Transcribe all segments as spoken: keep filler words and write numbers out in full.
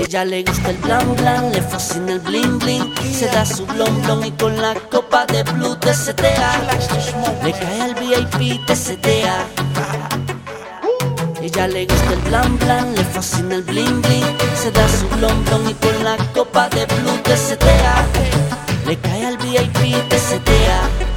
Ella le gusta el blan blan, le fascina el bling bling. Se da su blon blon y con la copa de blue te setea. Le cae al V I P, te setea. Ella le gusta el blan blan, le fascina el bling bling. Se da su blon blon y con la copa de blue te setea. Le cae al V I P, te setea.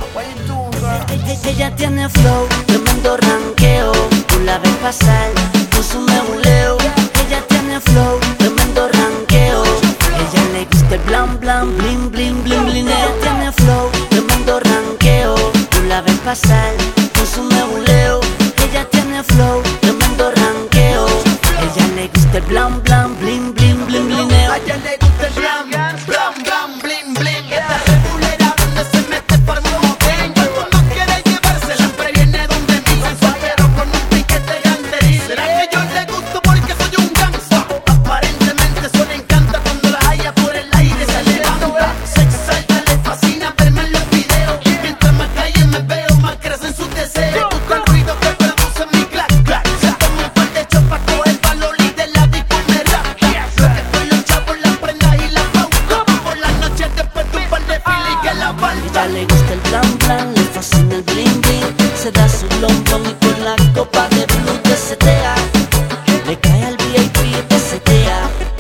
Ella tiene flow, tremendo ranqueo. Tú la ves pasar con su mebuleo. Ella tiene flow, tremendo ranqueo. Ella le gusta el blan blan, bling bling bling bling. Ella tiene flow, tremendo ranqueo. Tú la ves pasar con su mebuleo. Ella tiene flow, tremendo ranqueo. Ella le gusta el blan blan, bling bling bling bling. A ella le gusta el blan blan blan bling bling. Esta regulera donde se mete por moten. Cuando no quiere llevarse siempre viene donde mí. Pero con un piquete grande. ¿Será que yo le gusto porque soy un gangsta? Aparentemente solo encanta cuando la haya por el aire se levanta. Se exalta, le fascina verme en los videos. Mientras más calle me veo, más crecen sus deseos. Le gusta el ruido que produce mi clac clac. Se toma un par de chopas, coge el valor y de la disco me rapta. Lo que estoy los chavos, las prendas y la pauta. Por las noches después de un par de fila y que la falta. Ella le gusta el blan blan, le fascina el bling bling. Se da su blon blon y con la copa de blue te setea. Le cae al V I P, te setea.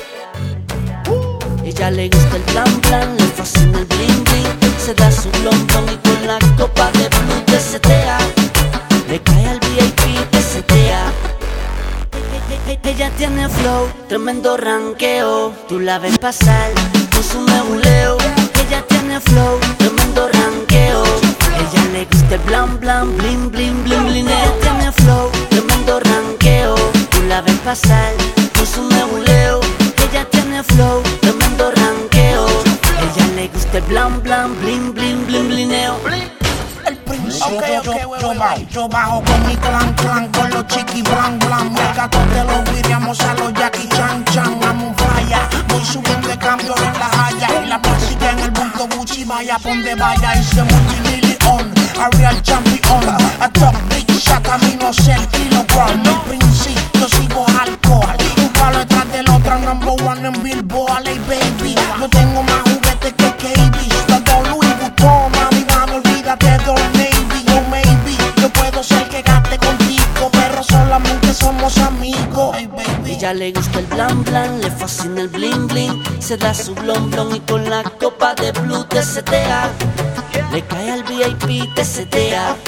Ella le gusta el blan blan, le fascina el bling bling. Se da su blon blon y con la copa de blue te setea. Le cae al V I P, te setea. Ella tiene flow, tremendo ranqueo. Tú la ves pasar con su mebuleo. Ella tiene flow, tremendo ranqueo. Ella le gusta el blan blan, bling bling bling bling. Ella tiene flow, tremendo ranqueo. Tú la ves pasar con su mebuleo. Ella tiene flow, tremendo ranqueo. Ella le gusta el blan blan, bling bling bling blineo. El príncipe. Okay, okay, yo, yo, bajo, yo bajo con mi clan clan, con los chiqui blan blan. Me gato de los Williams a los Jackie Chan Chan. I'm on fire, voy subiendo de cambio en la haya. Y la plástica en el punto Gucci, vaya ponde vaya. Y se multimillion, a real champion. A top big shot, a mí no sé el kilogram. El príncipe, yo sigo alcohol. Un palo detrás del otro, number one en Billboard. Hey baby, yo tengo más juguetes que K B. Todo Louis Vuitton, mami, mami, olvídate de Old Navy. Yo maybe, yo puedo ser que gaste contigo, pero solamente somos amigos. Hey baby. Ella le gusta el blan blan, le fascina el bling bling. Se da su blon blon y con la copa de blue te setea. Le cae al V I P, te setea.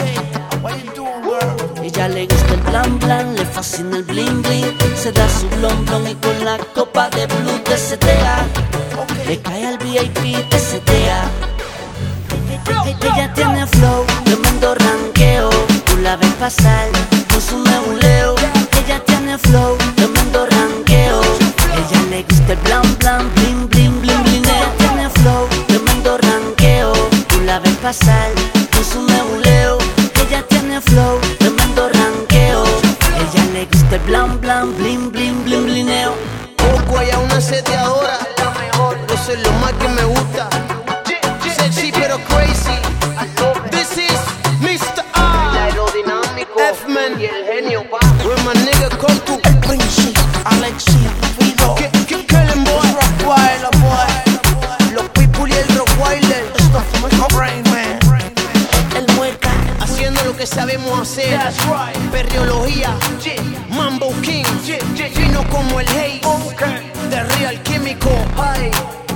Ella le gusta el blan blan, le fascina el bling bling. Se da su blon blon y con la copa de blue te setea. Le cae al V I P, te setea. Ella tiene flow, tremendo ranqueo. Tú la ves pasar con su mebuleo. Ella tiene flow, tremendo ranqueo. Ella le gusta el blan blan, bling bling bling bling. Ella tiene flow, tremendo ranqueo. Tú la ves pasar con su mebuleo. Ella tiene flow, tremendo ranqueo. Ella le gusta el blan blan, bling bling bling blineo. Poco hay a una seteadora. Eso es lo más que me gusta. Sexy pero crazy. This is mister A. Aerodinámico. F-Man y el genio pa. With my nigga come to. El príncipe, Alexi, Fido. Que, que, Kellen boy. Rottweiler boy. Los people y el Rottweiler. Stuff my brain man. El mueca, Haciendo lo que sabemos hacer. Perreología. Mambo King. Fino como el hate. The real químico.